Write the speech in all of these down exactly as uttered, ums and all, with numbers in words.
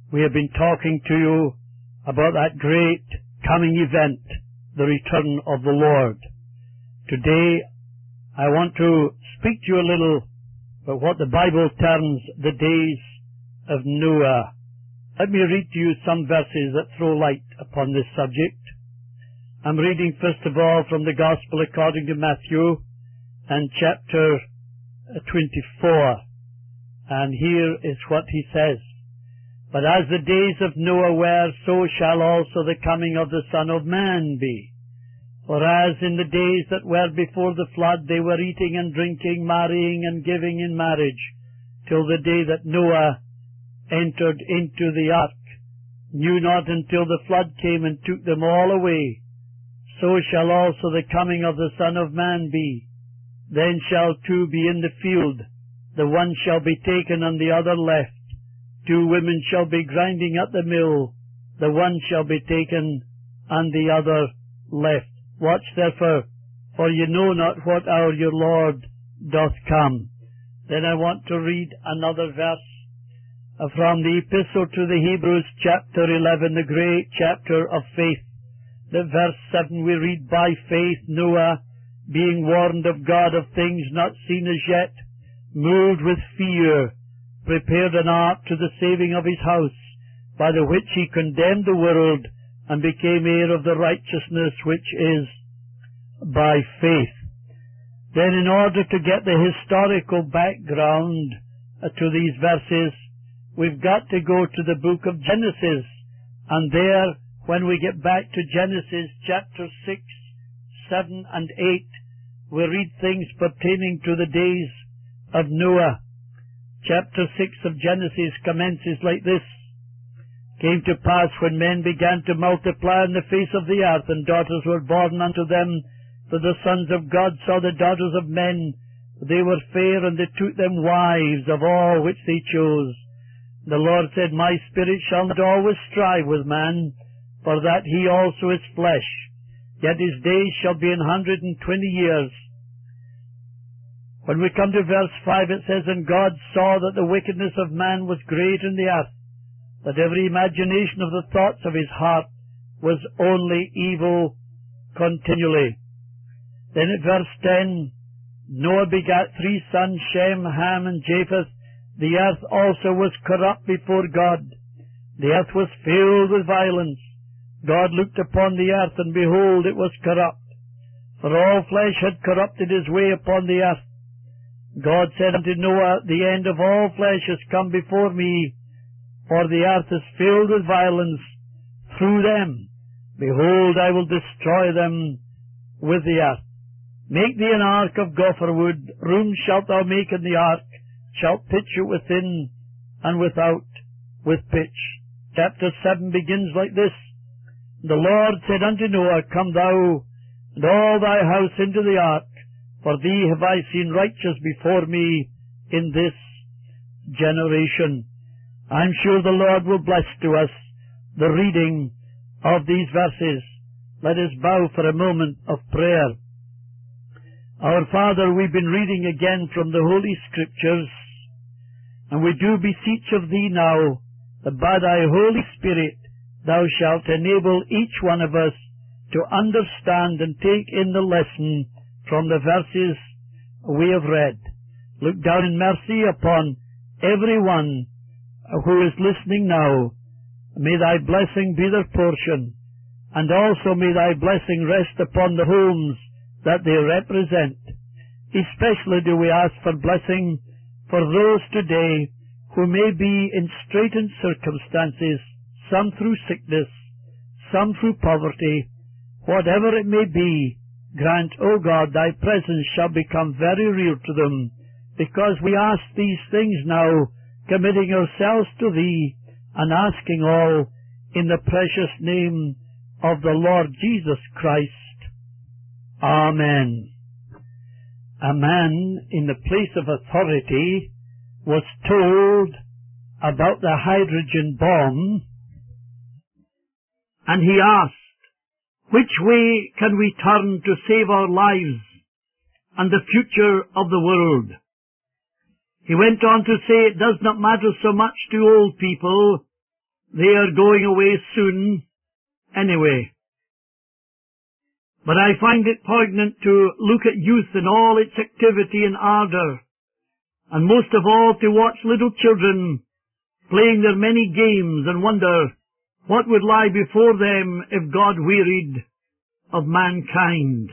we have been talking to you about that great coming event, the return of the Lord. Today, I want to speak to you a little about what the Bible terms the days of Noah. Let me read to you some verses that throw light upon this subject. I'm reading first of all from the Gospel according to Matthew and chapter twenty-four. And here is what he says. But as the days of Noah were, so shall also the coming of the Son of Man be. For as in the days that were before the flood they were eating and drinking, marrying and giving in marriage, till the day that Noah entered into the ark, knew not until the flood came and took them all away, so shall also the coming of the Son of Man be. Then shall two be in the field, the one shall be taken and the other left. Two women shall be grinding at the mill, the one shall be taken and the other left. Watch therefore, for you know not what hour your Lord doth come. Then I want to read another verse from the Epistle to the Hebrews, chapter eleven, the great chapter of faith. The verse seven we read, By faith Noah, being warned of God of things not seen as yet, moved with fear, prepared an ark to the saving of his house, by the which he condemned the world, and became heir of the righteousness which is by faith. Then in order to get the historical background to these verses, we've got to go to the book of Genesis, and there, when we get back to Genesis chapter six, seven, and eight, we read things pertaining to the days of Noah. Chapter six of Genesis commences like this. Came to pass when men began to multiply on the face of the earth, and daughters were born unto them, for the sons of God saw the daughters of men, they were fair, and they took them wives of all which they chose. The Lord said, My spirit shall not always strive with man, for that he also is flesh, yet his days shall be an hundred and twenty years. When we come to verse five, it says, And God saw that the wickedness of man was great in the earth, that every imagination of the thoughts of his heart was only evil continually. Then at verse ten, Noah begat three sons, Shem, Ham, and Japheth. The earth also was corrupt before God. The earth was filled with violence. God looked upon the earth, and behold, it was corrupt, for all flesh had corrupted his way upon the earth. God said unto Noah, The end of all flesh is come before me, for the earth is filled with violence through them. Behold, I will destroy them with the earth. Make thee an ark of gopher wood. Rooms shalt thou make in the ark, shalt pitch it within and without with pitch. Chapter seven begins like this. The Lord said unto Noah, Come thou and all thy house into the ark, for thee have I seen righteous before me in this generation. I'm sure the Lord will bless to us the reading of these verses. Let us bow for a moment of prayer. Our Father, we've been reading again from the Holy Scriptures, and we do beseech of Thee now that by Thy Holy Spirit Thou shalt enable each one of us to understand and take in the lesson from the verses we have read. Look down in mercy upon everyone who is listening now. May Thy blessing be their portion, and also may Thy blessing rest upon the homes that they represent. Especially do we ask for blessing for those today who may be in straitened circumstances, some through sickness, some through poverty. Whatever it may be, grant, O God, Thy presence shall become very real to them, because we ask these things now, committing ourselves to Thee, and asking all in the precious name of the Lord Jesus Christ. Amen. A man in the place of authority was told about the hydrogen bomb, and he asked, which way can we turn to save our lives and the future of the world? He went on to say it does not matter so much to old people They are going away soon anyway. But I find it poignant to look at youth in all its activity and ardour, and most of all to watch little children playing their many games and wonder what would lie before them if God wearied of mankind.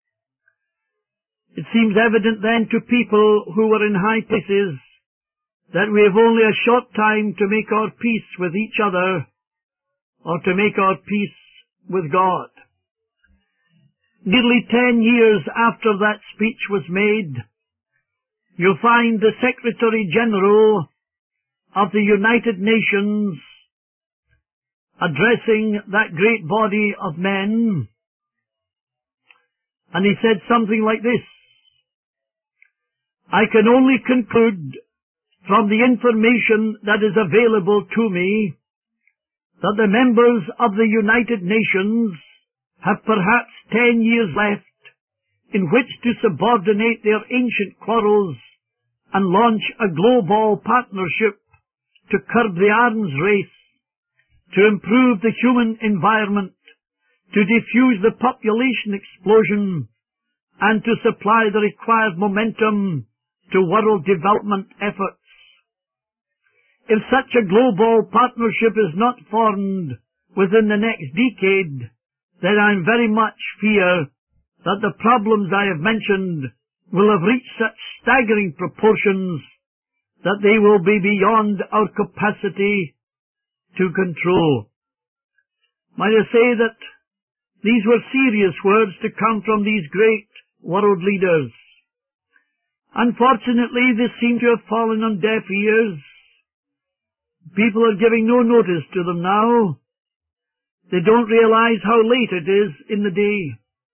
It seems evident then to people who are in high places that we have only a short time to make our peace with each other or to make our peace with God. Nearly ten years after that speech was made, you'll find the Secretary General of the United Nations addressing that great body of men, and he said something like this: I can only conclude from the information that is available to me that the members of the United Nations have perhaps ten years left in which to subordinate their ancient quarrels and launch a global partnership to curb the arms race, to improve the human environment, to defuse the population explosion, and to supply the required momentum to world development efforts. If such a global partnership is not formed within the next decade, then I very much fear that the problems I have mentioned will have reached such staggering proportions that they will be beyond our capacity to control. Might I say that these were serious words to come from these great world leaders. Unfortunately, they seem to have fallen on deaf ears. People are giving no notice to them now. They don't realize how late it is in the day.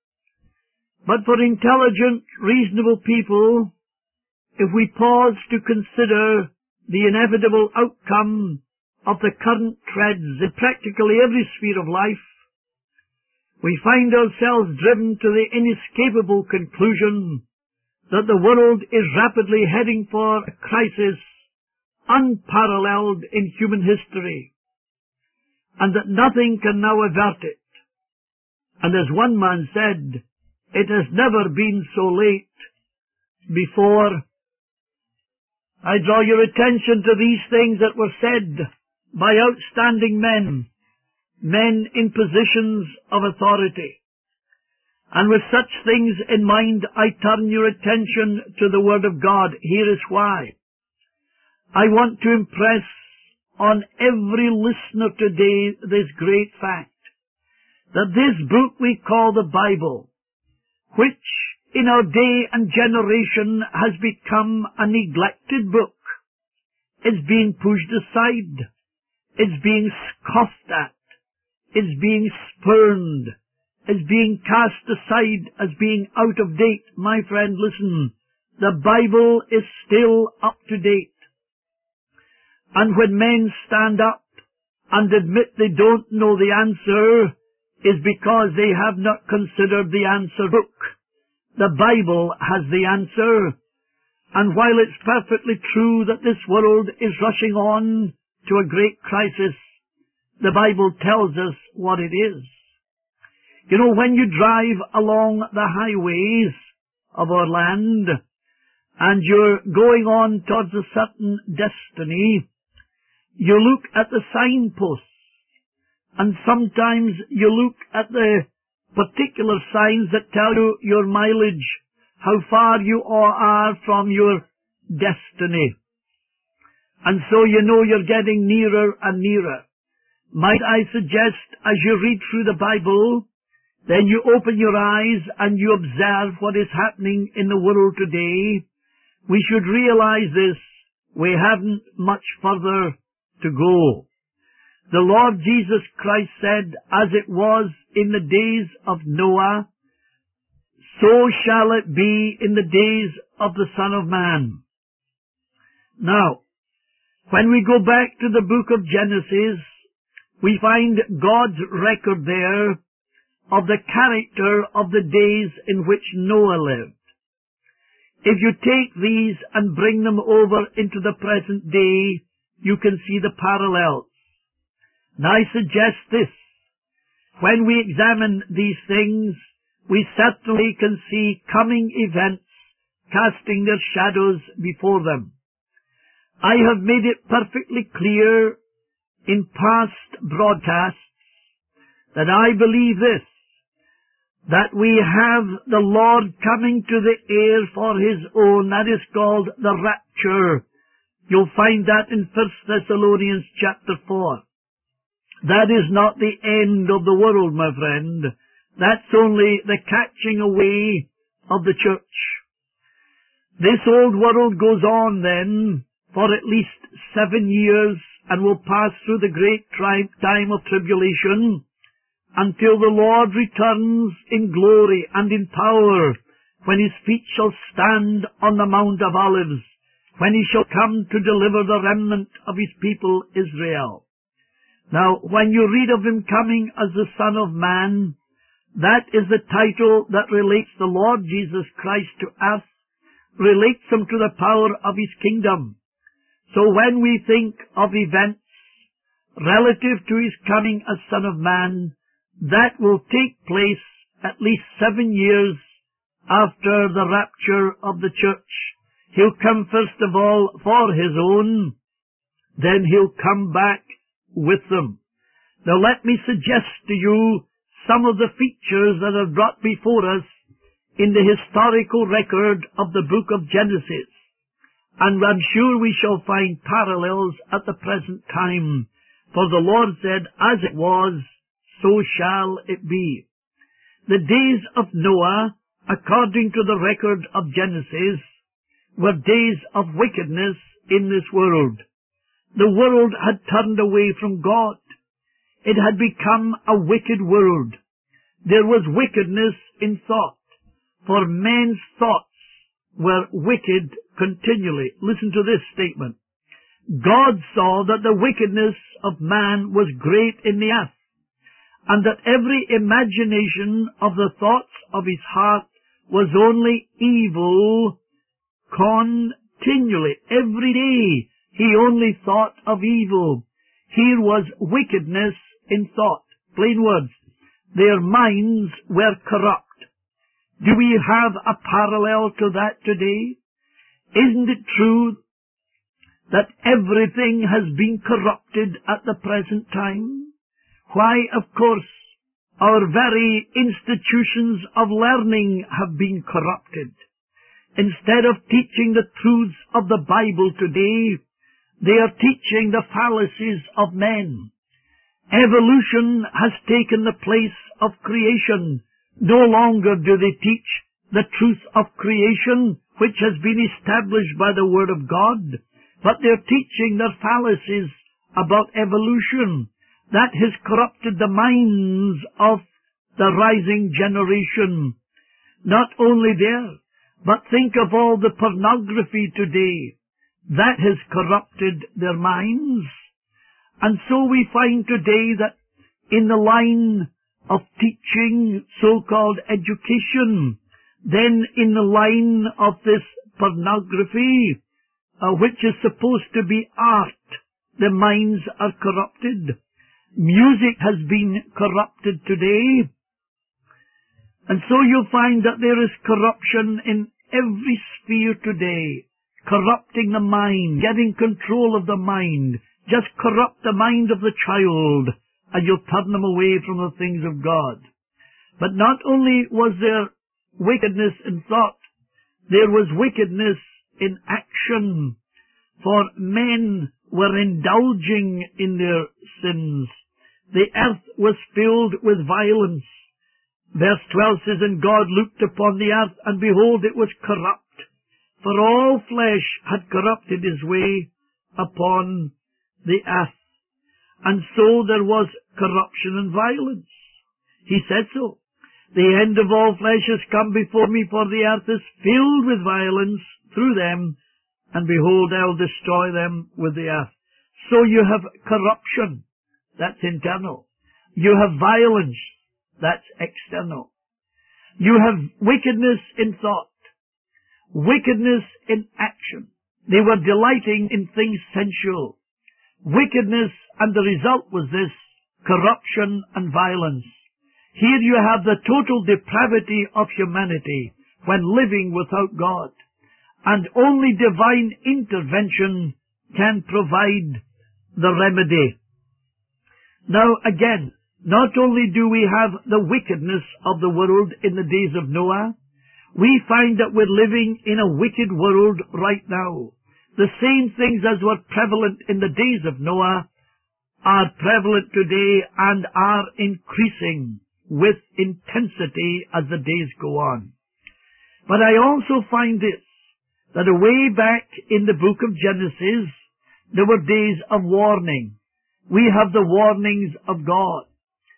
But for intelligent, reasonable people, if we pause to consider the inevitable outcome of the current trends in practically every sphere of life, we find ourselves driven to the inescapable conclusion that the world is rapidly heading for a crisis unparalleled in human history, and that nothing can now avert it. And as one man said, it has never been so late before. I draw your attention to these things that were said by outstanding men, men in positions of authority. And with such things in mind, I turn your attention to the Word of God. Here is why. I want to impress on every listener today this great fact, that this book we call the Bible, which in our day and generation has become a neglected book, is being pushed aside, is being scoffed at, is being spurned, is being cast aside as being out of date. My friend, listen, the Bible is still up to date. And when men stand up and admit they don't know the answer, is because they have not considered the answer book. The Bible has the answer. And while it's perfectly true that this world is rushing on to a great crisis, the Bible tells us what it is. You know, when you drive along the highways of our land and you're going on towards a certain destiny, you look at the signposts, and sometimes you look at the particular signs that tell you your mileage, how far you are from your destiny. And so you know you're getting nearer and nearer. Might I suggest, as you read through the Bible, then you open your eyes and you observe what is happening in the world today. We should realize this. We haven't much further to go. The Lord Jesus Christ said, as it was in the days of Noah, so shall it be in the days of the Son of Man. Now, when we go back to the book of Genesis, we find God's record there of the character of the days in which Noah lived. If you take these and bring them over into the present day, you can see the parallels. And I suggest this. When we examine these things, we certainly can see coming events casting their shadows before them. I have made it perfectly clear in past broadcasts that I believe this, that we have the Lord coming to the air for His own. That is called the rapture. You'll find that in First Thessalonians chapter four. That is not the end of the world, my friend. That's only the catching away of the church. This old world goes on then for at least seven years and will pass through the great tri- time of tribulation until the Lord returns in glory and in power, when His feet shall stand on the Mount of Olives, when He shall come to deliver the remnant of His people Israel. Now, when you read of Him coming as the Son of Man, that is the title that relates the Lord Jesus Christ to us, relates Him to the power of His kingdom. So when we think of events relative to His coming as Son of Man, that will take place at least seven years after the rapture of the church. He'll come first of all for His own, then He'll come back with them. Now let me suggest to you some of the features that are brought before us in the historical record of the book of Genesis. And I'm sure we shall find parallels at the present time. For the Lord said, as it was, so shall it be. The days of Noah, according to the record of Genesis, were days of wickedness in this world. The world had turned away from God. It had become a wicked world. There was wickedness in thought, for men's thoughts were wicked continually. Listen to this statement. God saw that the wickedness of man was great in the earth, and that every imagination of the thoughts of his heart was only evil continually. Every day he only thought of evil. Here was wickedness in thought. Plain words. Their minds were corrupt. Do we have a parallel to that today? Isn't it true that everything has been corrupted at the present time? Why, of course, our very institutions of learning have been corrupted. Instead of teaching the truths of the Bible today, they are teaching the fallacies of men. Evolution has taken the place of creation. No longer do they teach the truth of creation, which has been established by the Word of God, but they're teaching their fallacies about evolution. That has corrupted the minds of the rising generation. Not only there, but think of all the pornography today. That has corrupted their minds. And so we find today that in the line of teaching so-called education, then in the line of this pornography, uh, which is supposed to be art, the minds are corrupted. Music has been corrupted today. And so you'll find that there is corruption in every sphere today, corrupting the mind, getting control of the mind. Just corrupt the mind of the child, and you'll turn them away from the things of God. But not only was there wickedness in thought, there was wickedness in action, for men were indulging in their sins. The earth was filled with violence. Verse twelve says, and God looked upon the earth, and behold, it was corrupt, for all flesh had corrupted his way upon the earth. And so there was corruption and violence. He said so. The end of all flesh has come before me, for the earth is filled with violence through them, and behold, I'll destroy them with the earth. So you have corruption. That's internal. You have violence. That's external. You have wickedness in thought. Wickedness in action. They were delighting in things sensual. Wickedness, and the result was this, corruption and violence. Here you have the total depravity of humanity when living without God, and only divine intervention can provide the remedy. Now again, not only do we have the wickedness of the world in the days of Noah, we find that we're living in a wicked world right now. The same things as were prevalent in the days of Noah are prevalent today and are increasing with intensity as the days go on. But I also find this, that away back in the book of Genesis, there were days of warning. We have the warnings of God.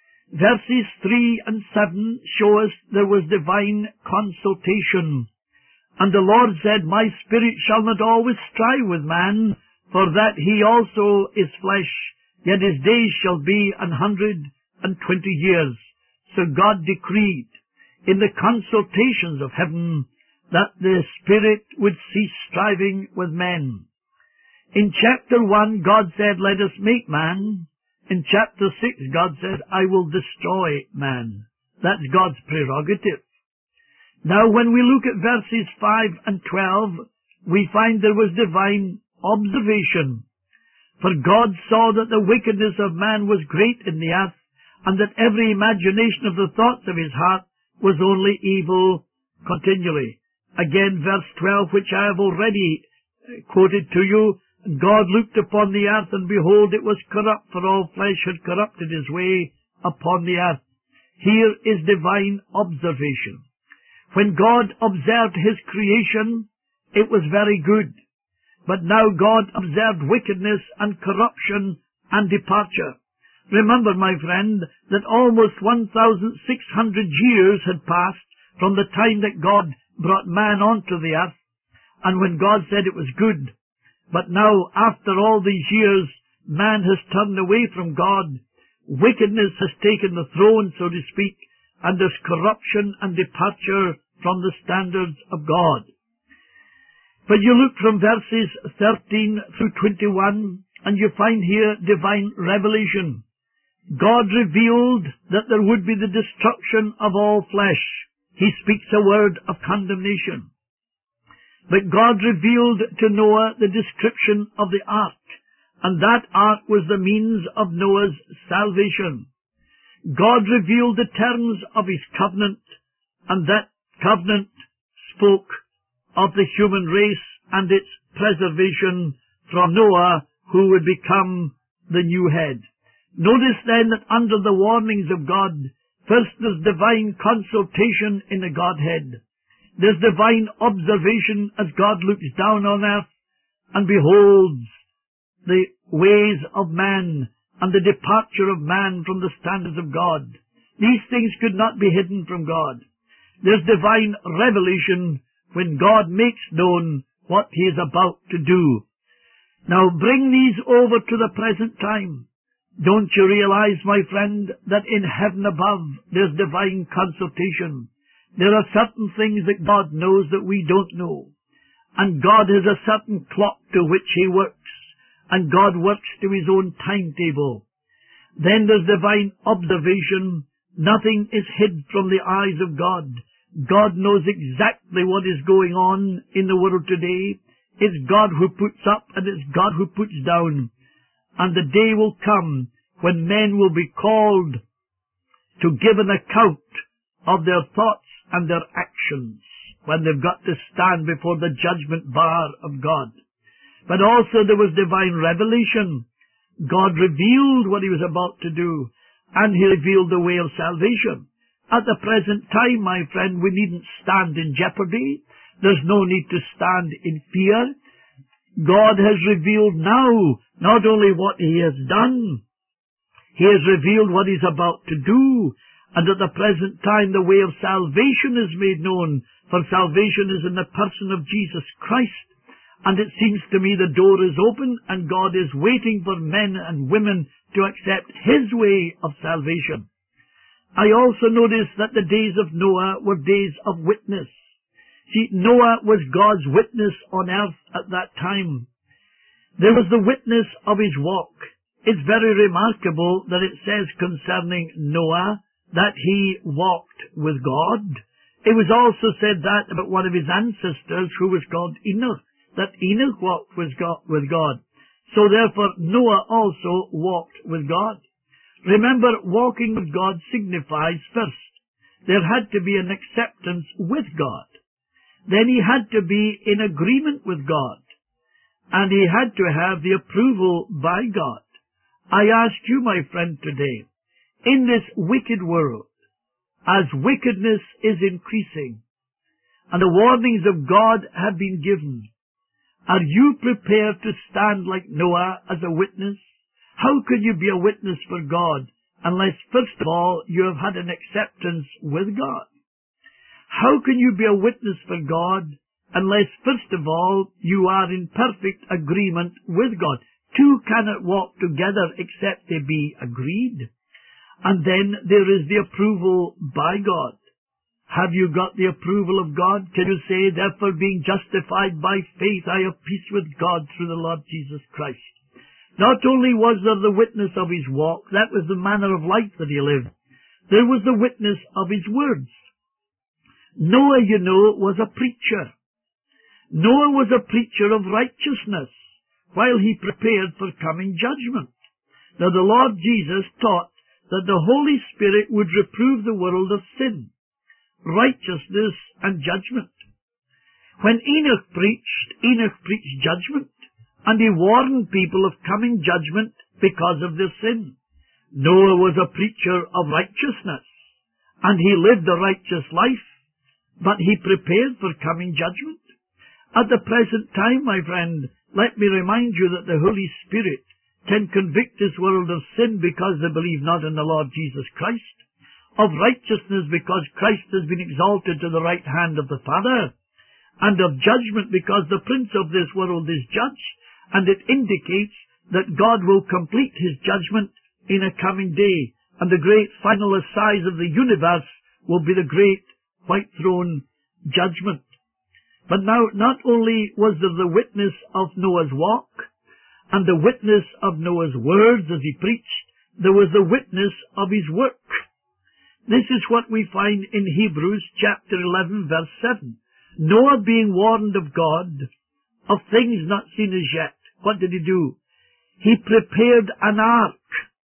Verses three and seven show us there was divine consultation. And the Lord said, My spirit shall not always strive with man, for that he also is flesh, yet his days shall be an hundred and twenty years. So God decreed in the consultations of heaven that the spirit would cease striving with men. In chapter one, God said, Let us make man. In chapter six, God said, I will destroy man. That's God's prerogative. Now, when we look at verses five and twelve, we find there was divine observation. For God saw that the wickedness of man was great in the earth, and that every imagination of the thoughts of his heart was only evil continually. Again, verse twelve, which I have already quoted to you, God looked upon the earth, and behold, it was corrupt, for all flesh had corrupted his way upon the earth. Here is divine observation. When God observed his creation, it was very good. But now God observed wickedness and corruption and departure. Remember, my friend, that almost one thousand six hundred years had passed from the time that God brought man onto the earth, and when God said it was good. But now, after all these years, man has turned away from God. Wickedness has taken the throne, so to speak, and there's corruption and departure from the standards of God. But you look from verses thirteen through twenty-one, and you find here divine revelation. God revealed that there would be the destruction of all flesh. He speaks a word of condemnation. But God revealed to Noah the description of the ark, and that ark was the means of Noah's salvation. God revealed the terms of his covenant, and that covenant spoke of the human race and its preservation from Noah, who would become the new head. Notice then that under the warnings of God, first there's divine consultation in the Godhead. There's divine observation as God looks down on earth and beholds the ways of man and the departure of man from the standards of God. These things could not be hidden from God. There's divine revelation when God makes known what he is about to do. Now bring these over to the present time. Don't you realize, my friend, that in heaven above there's divine consultation? There are certain things that God knows that we don't know. And God has a certain clock to which he works. And God works to his own timetable. Then there's divine observation. Nothing is hid from the eyes of God. God knows exactly what is going on in the world today. It's God who puts up and it's God who puts down. And the day will come when men will be called to give an account of their thoughts and their actions, when they've got to stand before the judgment bar of God. But also there was divine revelation. God revealed what he was about to do, and he revealed the way of salvation. At the present time, my friend, we needn't stand in jeopardy. There's no need to stand in fear. God has revealed now not only what he has done, he has revealed what he's about to do. And at the present time, the way of salvation is made known, for salvation is in the person of Jesus Christ. And it seems to me the door is open, and God is waiting for men and women to accept his way of salvation. I also notice that the days of Noah were days of witness. See, Noah was God's witness on earth at that time. There was the witness of his walk. It's very remarkable that it says concerning Noah that he walked with God. It was also said that about one of his ancestors who was called Enoch, that Enoch walked with God. With God. So therefore Noah also walked with God. Remember, walking with God signifies first, there had to be an acceptance with God. Then he had to be in agreement with God. And he had to have the approval by God. I ask you, my friend, today, in this wicked world, as wickedness is increasing, and the warnings of God have been given, are you prepared to stand like Noah as a witness? How can you be a witness for God unless, first of all, you have had an acceptance with God? How can you be a witness for God unless, first of all, you are in perfect agreement with God? Two cannot walk together except they be agreed. And then there is the approval by God. Have you got the approval of God? Can you say, therefore, being justified by faith, I have peace with God through the Lord Jesus Christ? Not only was there the witness of his walk, that was the manner of life that he lived. There was the witness of his words. Noah, you know, was a preacher. Noah was a preacher of righteousness while he prepared for coming judgment. Now the Lord Jesus taught that the Holy Spirit would reprove the world of sin, righteousness, and judgment. When Enoch preached, Enoch preached judgment, and he warned people of coming judgment because of their sin. Noah was a preacher of righteousness, and he lived a righteous life, but he prepared for coming judgment. At the present time, my friend, let me remind you that the Holy Spirit can convict this world of sin because they believe not in the Lord Jesus Christ, of righteousness because Christ has been exalted to the right hand of the Father, and of judgment because the prince of this world is judged, and it indicates that God will complete his judgment in a coming day, and the great final assize of the universe will be the great white throne judgment. But now, not only was there the witness of Noah's walk, and the witness of Noah's words as he preached, there was the witness of his work. This is what we find in Hebrews chapter eleven, verse seven. Noah, being warned of God, of things not seen as yet, what did he do? He prepared an ark.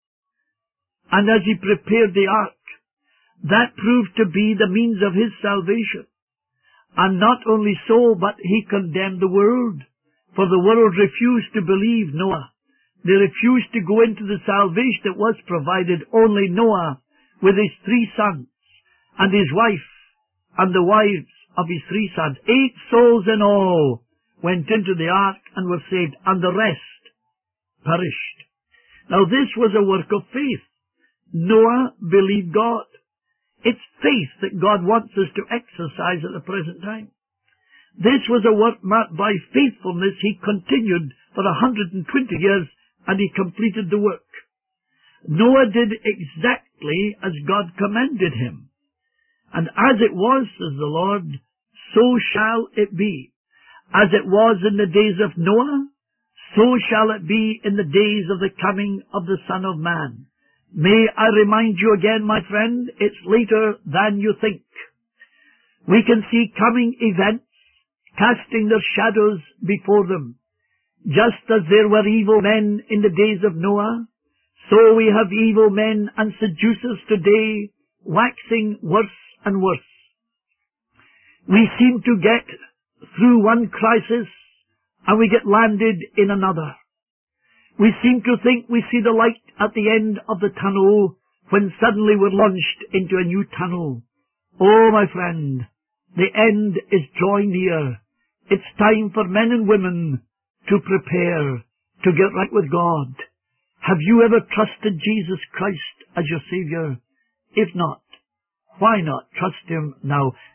And as he prepared the ark, that proved to be the means of his salvation. And not only so, but he condemned the world. For the world refused to believe Noah. They refused to go into the salvation that was provided. Only Noah, with his three sons, and his wife, and the wives of his three sons, eight souls in all, went into the ark and were saved, and the rest perished. Now this was a work of faith. Noah believed God. It's faith that God wants us to exercise at the present time. This was a work marked by faithfulness. He continued for a hundred and twenty years, and he completed the work. Noah did exactly as God commanded him. And as it was, says the Lord, so shall it be. As it was in the days of Noah, so shall it be in the days of the coming of the Son of Man. May I remind you again, my friend, it's later than you think. We can see coming events casting their shadows before them. Just as there were evil men in the days of Noah, so we have evil men and seducers today waxing worse and worse. We seem to get through one crisis and we get landed in another. We seem to think we see the light at the end of the tunnel when suddenly we're launched into a new tunnel. Oh, my friend, the end is drawing near. It's time for men and women to prepare to get right with God. Have you ever trusted Jesus Christ as your Savior? If not, why not trust Him now?